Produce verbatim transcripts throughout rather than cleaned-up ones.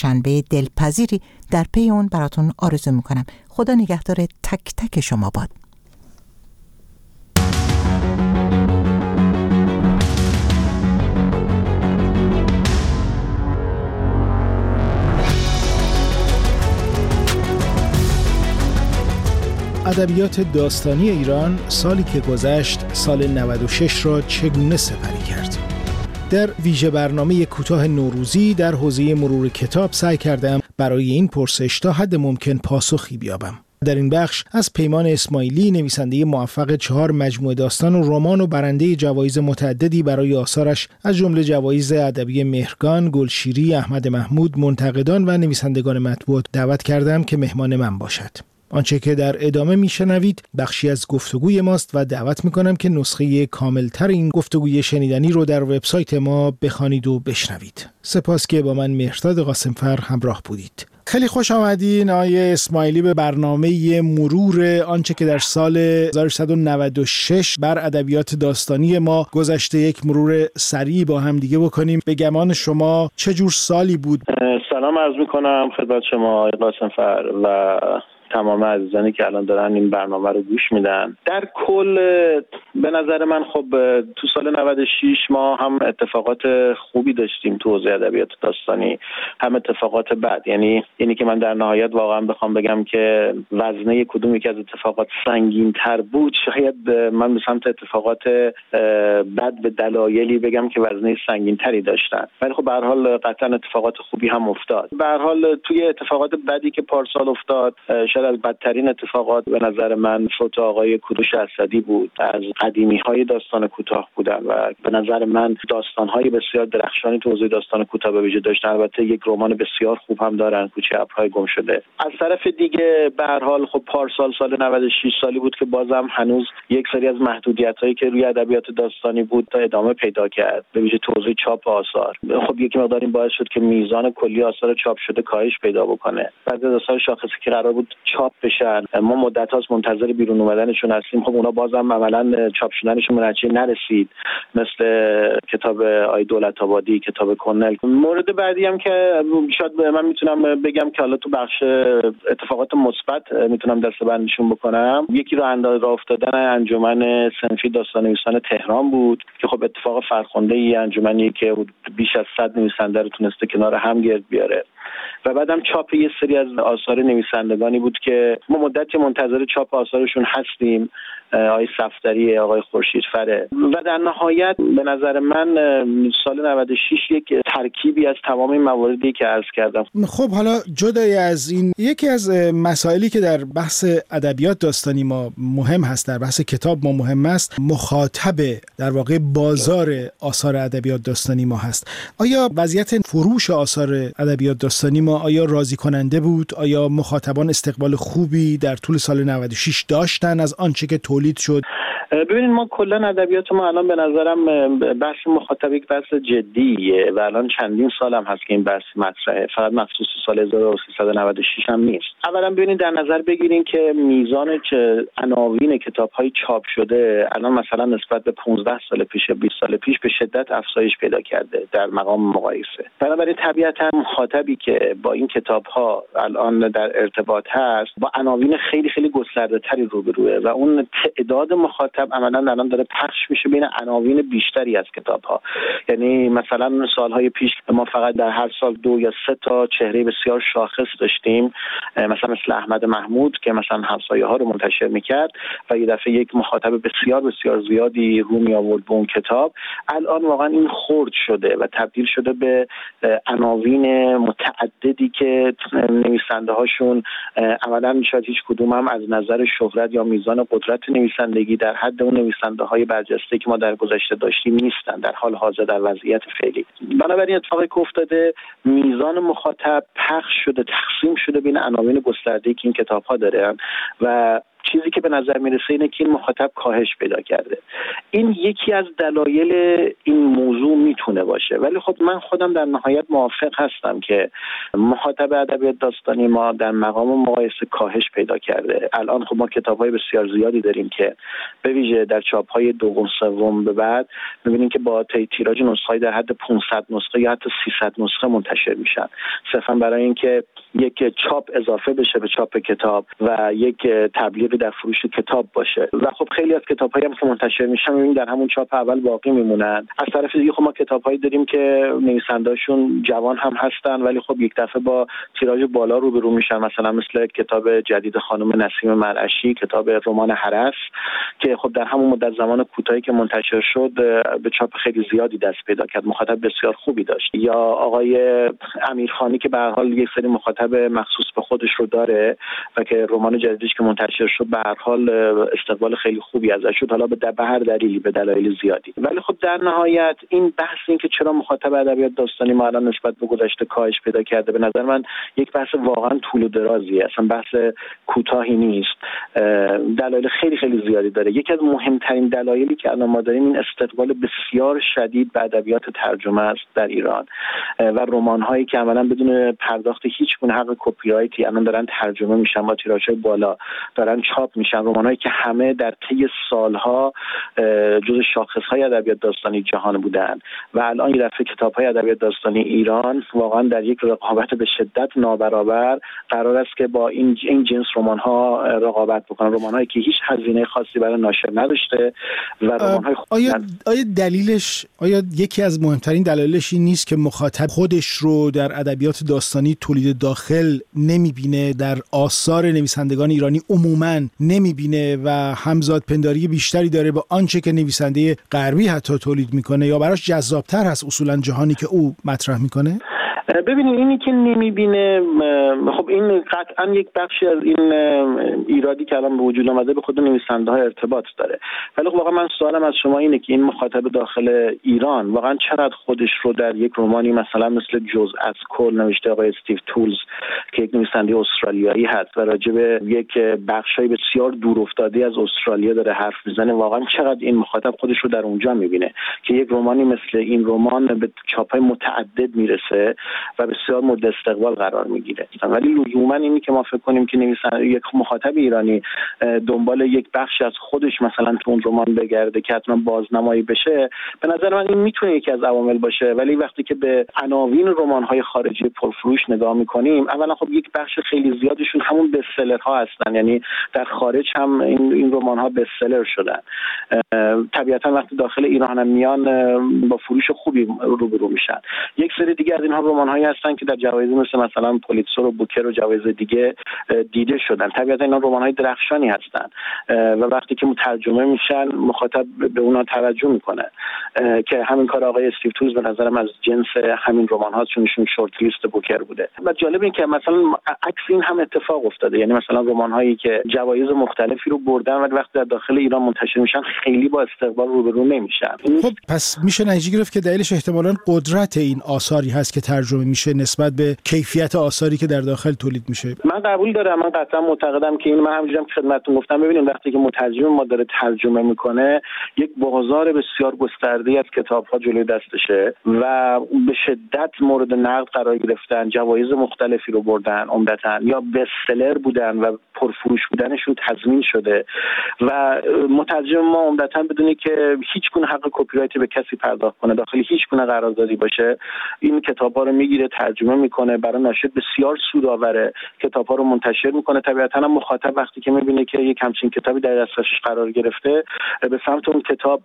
شنبه دلپذیری در پی اون براتون آرزو میکنم. خدا نگهدار تک تک شما باد. ادبیات داستانی ایران سالی که گذشت، سال نود و شش را چگونه سپری کرد؟ در ویژه برنامه کوتاه نوروزی در حوزه مرور کتاب سعی کردم برای این پرسش تا حد ممکن پاسخی بیابم. در این بخش از پیمان اسماعیلی، نویسنده موفق چهار مجموعه داستان و رمان و برنده جوایز متعددی برای آثارش از جمله جوایز ادبی مهرگان، گلشیری، احمد محمود، منتقدان و نویسندگان مطبوع دعوت کردم که مهمان من باشد. آنچه که در ادامه میشنوید بخشی از گفتگوی ماست و دعوت میکنم که نسخه کاملتر این گفتگوی شنیدنی رو در وبسایت ما بخوانید و بشنوید. سپاس که با من مهرداد قاسمفر همراه بودید. خیلی خوش آمدین آقای اسماعیلی به برنامه مرور آنچه که در سال هزار و سیصد و نود و شش بر ادبیات داستانی ما گذشته. یک مرور سریع با هم دیگه بکنیم. به گمان شما چه جور سالی بود؟ سلام عرض میکنم خدمت شما آقای قاسمفر و تمام عزیزانی که الان دارن این برنامه رو گوش میدن. در کل به نظر من خب تو سال نود و شش ما هم اتفاقات خوبی داشتیم تو حوزه ادبیات داستانی، هم اتفاقات بد. یعنی اینی که من در نهایت واقعا بخوام بگم که وزنه کدوم یکی از اتفاقات سنگین تر بود، شاید من به سمت اتفاقات بد به دلایلی بگم که وزنه سنگین تری داشتن، ولی خب به هر حال قطعا اتفاقات خوبی هم افتاد. به هر حال توی اتفاقات بدی که پارسال افتاد، از بدترین اتفاقات به نظر من فوت آقای کوروش اسدی بود. از قدیمی‌های داستان کوتاه بودن و به نظر من داستان‌های بسیار درخشانی تو حوزه داستان کوتاه به ویژه داشتن. البته یک رمان بسیار خوب هم دارن، کوچه ابرهای گم شده. از طرف دیگه به هر حال خب پارسال سال نود و شش سالی بود که بازم هنوز یک سری از محدودیت‌هایی که روی ادبیات داستانی بود تا ادامه پیدا کرد، به ویژه تو حوزه چاپ آثار. خب یک مقدار این باعث شد که میزان کلی آثار چاپ شده کاهش پیدا بکنه. بعضی از آثار شاخصی که قرار بود چاپ بشن، ما مدت هاست منتظر بیرون اومدنشون هستیم. خب اونا بازم عملاً چاپ شدنشون به نتیجه نرسید، مثل کتاب آی دولت آبادی، کتاب کنل. مورد بعدی هم که شاید من میتونم بگم که حالا تو بخش اتفاقات مثبت میتونم دسته‌بندیشون بکنم، یکی رو اندازه افتادن انجمن صنفی داستان‌نویسان تهران بود که خب اتفاق فرخنده‌ای، انجمنی که بیش از صد نویسنده رو تونسته کنار هم گرد بیاره. و بعدم چاپ یه سری از آثار نویسندگانی بود که ما مدتی منتظر چاپ آثارشون هستیم، آقای صفدری، آقای خورشیدفره. و در نهایت به نظر من سال نود و شش یک ترکیبی از تمام این مواردی که عرض کردم. خب حالا جدای از این، یکی از مسائلی که در بحث ادبیات داستانی ما مهم هست، در بحث کتاب ما مهم است، مخاطب در واقع بازار آثار ادبیات داستانی ما هست. آیا وضعیت فروش آثار ادبیات داستانی ما آیا راضی کننده بود؟ آیا مخاطبان استقبال خوبی در طول سال نود و شش داشتن از آنچه که تولید شد؟ ببینید ما کلا ادبیات ما الان به نظرم بحث مخاطب یک بحث جدیه و الان چندین سال هم هست که این بحث مطرحه، فقط مخصوص سال هزار و سیصد و نود و شش هم نیست. اولا ببینید در نظر بگیرین که میزان که عناوین کتاب‌های چاپ شده الان مثلا نسبت به پانزده سال پیش، بیست سال پیش به شدت افزایش پیدا کرده در مقام مقایسه. بنابراین طبیعتا مخاطبی که با این کتاب‌ها الان در ارتباط هست با عناوین خیلی خیلی گسترده‌تری روبروه و اون تعداد مخاطب عملاً الان داره پخش میشه بین عناوین بیشتری از کتاب‌ها. یعنی مثلا سالهای پیش ما فقط در هر سال دو یا سه تا چهره بسیار شاخص داشتیم، مثلا مثل احمد محمود که مثلا همسایه‌ها رو منتشر میکرد و یه دفعه یک مخاطب بسیار بسیار زیادی رو می آورد به اون کتاب. الان واقعا این خرد شده و تبدیل شده به عناوین متعددی که نویسنده هاشون عملاً شاید هیچ کدوم هم از نظر شهرت یا میزان قدرت نویسندگی در حد اون نویسنده های برجسته که ما در گذشته داشتیم نیستن در حال حاضر در وضعیت فعلی. بنابراین اتفاقی که افتاده میزان مخاطب پخش شده، تقسیم شده بین عناوین گسترده‌ای که این کتاب‌ها دارن و چیزی که به نظر میرسه اینه که این مخاطب کاهش پیدا کرده. این یکی از دلایل این موضوع میتونه باشه، ولی خب من خودم در نهایت موافق هستم که مخاطب ادبیات داستانی ما در مقام مقایسه کاهش پیدا کرده. الان خب ما کتاب‌های بسیار زیادی داریم که به ویژه در چاپ‌های دوم سوم به بعد می‌بینیم که با تیراژ نسخه‌ای در حد پانصد نسخه یا حتی سیصد نسخه منتشر میشن، صرفاً برای اینکه یک چاپ اضافه بشه به چاپ کتاب و یک تبلیغی در فروش کتاب باشه. و خب خیلی از کتاب‌هایی هم که منتشر میشن می‌بینیم در همون چاپ اول باقی میمونن. از طرف دیگه خب ما کتاب‌هایی داریم که نویسنده‌شون جوان هم هستن ولی خب یک دفعه با تیراژ بالا روبرو میشن، مثلا مثل کتاب جدید خانم نسیم مرعشی، کتاب رمان هرس که خب در همون مدت زمان کوتاهی که منتشر شد به چاپ خیلی زیادی دست پیدا کرد، مخاطب بسیار خوبی داشت. یا آقای امیرخانی که به هر حال یک سری مخاطب مخصوص به خودش رو داره و که رمان جدیدش که منتشر شد به هر حال استقبال خیلی خوبی ازش شد، حالا به هر دلیلی، به دلایل زیادی. ولی خب در نهایت این بحث این که چرا مخاطب ادبیات داستانی ما الان نسبت به گذشته کاهش پیدا کرده، به نظر من یک بحث واقعا طول و درازیه، اصلا بحث کوتاهی نیست. دلایل خیلی خیلی زیادی داره. یکی از مهمترین دلایلی که الان ما داریم این استقبال بسیار شدید به ادبیات ترجمه است در ایران و رمان‌هایی که عملاً بدون پرداخت هیچ گونه حق کپی رایتی الان دارن ترجمه میشن، با تیراژهای بالا دارن چاپ میشن، رمان‌هایی که همه در طی سالها جزو شاخص‌های ادبیات داستانی جهان بودن و الان یه دفعه کتاب‌های ادبیات داستانی ایران واقعاً در یک رقابت به شدت نابرابر قرار است که با این این جنس رمان‌ها رقابت بکنن، رمان‌هایی که هیچ هزینه خاصی برای ناشر نداشته و رمان‌های آیا آیا دلیلش آیا یکی از مهمترین دلایلش این نیست که مخاطب خودش رو در ادبیات داستانی تولید داخل نمی‌بینه، در آثار نویسندگان ایرانی عموماً نمی‌بینه و همزاد پنداری بیشتری داره با آنچه که نویسنده غربی حتی تولید میکنه، یا براش جذاب‌تر هست اصولاً جهانی که او مطرح میکنه؟ ببینید اینی که نمیبینه، خب این قطعا یک بخشی از این ایرادی که الان به وجود آمده به خود نویسنده ها ارتباط داره. ولی خب واقعا من سوالم از شما اینه که این مخاطب داخل ایران واقعا چقدر خودش رو در یک رمانی مثلا مثل جزء از کل نوشته آقای استیو تولز که یک نویسنده استرالیایی هست و راجع به یک بخشای بسیار دور افتاده از استرالیا داره حرف میزنه، واقعا چقدر این مخاطب خودش رو در اونجا میبینه که یک رمانی مثل این رمان به چاپ‌های متعدد میرسه و بسیار مورد استقبال قرار میگیره. ولی لزوما اینی که ما فکر کنیم که نویسنده یک مخاطب ایرانی دنبال یک بخش از خودش مثلا تو اون رمان بگرده که حتما بازنمایی بشه، به نظر من این میتونه یکی از عوامل باشه. ولی وقتی که به عناوین رمان‌های خارجی پرفروش نگاه میکنیم، اولا خب یک بخش خیلی زیادشون همون bestsellerها هستن، یعنی در خارج هم این این رمان‌ها bestseller شدن. طبیعتا وقتی داخل ایران هم میان با فروش خوبی روبرو میشن. یک سری دیگه از اینها رمان‌هایی هستن که در جوایز مثل مثلا پولیتزر و بوکر و جوایز دیگه دیده شدن. طبیعتا اینا رمان‌های درخشانی هستن و وقتی که ترجمه میشن مخاطب به اونا توجه میکنه که همین کار آقای استیو تولز به نظرم از جنس همین رمان‌ها، چون ایشون شورت لیست بوکر بوده. و جالب این که مثلا عکس این هم اتفاق افتاده، یعنی مثلا رمان‌هایی که جوایز مختلفی رو بردن ولی وقتی در داخل ایران منتشر میشن خیلی با استقبال روبرو نمیشن. خب پس میشه نتیجه گرفت که دلیلش احتمالاً قدرت این آثاری هست که ترجمه میشه نسبت به کیفیت آثاری که در داخل تولید میشه. من قبول دارم، من قطعا معتقدم که این، من همونجوری که خدمتتون گفتم، ببینید وقتی که مترجم ما داره ترجمه میکنه یک بازار بسیار گسترده‌ای از کتاب‌ها جلوی دستشه و به شدت مورد نقد قرار گرفتن، جوایز مختلفی رو بردن، عمدتاً یا bestseller بودن و پرفروش بودنشون تضمین شده و مترجم ما عمدتاً بدونه که هیچ گونه حق کپی رایت به کسی پرداخت کنه، داخل هیچ گونه قراردادی باشه، این کتاب‌ها رو میگیره، ترجمه میکنه، برای ناشر بسیار سودآوره، کتاب‌ها رو منتشر میکنه. طبیعتاً هم مخاطب وقتی که میبینه که یک همچین کتابی در دستش قرار گرفته به سمت اون کتاب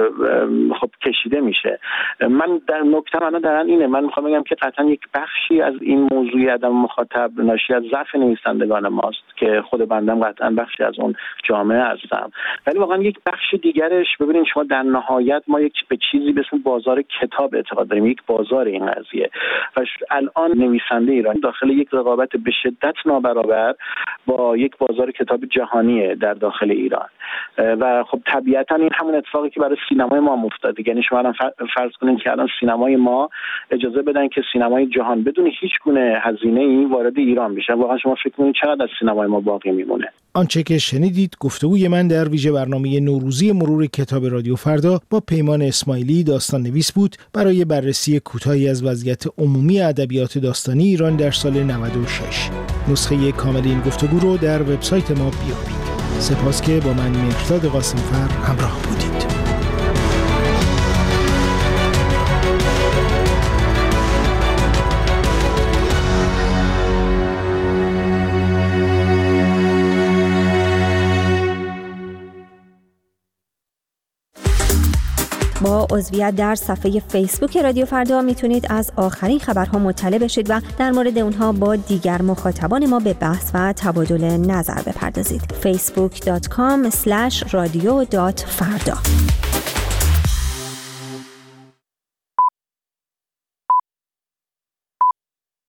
خب کشیده میشه. من در نکته من در اینه، من میخوام بگم که قطعاً یک بخشی از این موضوع عدم مخاطب ناشی از ضعف نویسندگان ماست که خود بندم قطعاً بخشی از اون جامعه هستم. ولی واقعاً یک بخش دیگرش، ببینید شما در نهایت ما یک به چیزی به اسم بازار کتاب اعتقاد داریم، یک بازار این قضیه و الان نویسنده ایرانی داخل یک رقابت به شدت نابرابر با یک بازار کتاب جهانیه در داخل ایران و خب طبیعتا این همون اتفاقی که برای سینمای ما افتاده. یعنی شما الان فرض کنید که الان سینمای ما اجازه بدن که سینمای جهان بدون هیچ گونه هزینه‌ای وارد ایران بشه، واقعا شما فکر کنید چقدر از سینمای ما باقی میمونه. آنچه که شنیدید گفتگوی من در ویژه برنامه نوروزی مرور کتاب رادیو فردا با پیمان اسماعیلی داستان نویس بود برای بررسی کوتاهی از وضعیت عمومی ادبیات داستانی ایران در سال نود و شش. نسخه کامل این گفتگو رو در وبسایت ما بیابید. سپاس که با من مهرداد قاسم‌فر همراه بودید. با عضویت در صفحه فیسبوک رادیو فردا میتونید از آخرین خبرها مطلع بشید و در مورد اونها با دیگر مخاطبان ما به بحث و تبادل نظر بپردازید. فیسبوک دات کام اسلش رادیو دات فردا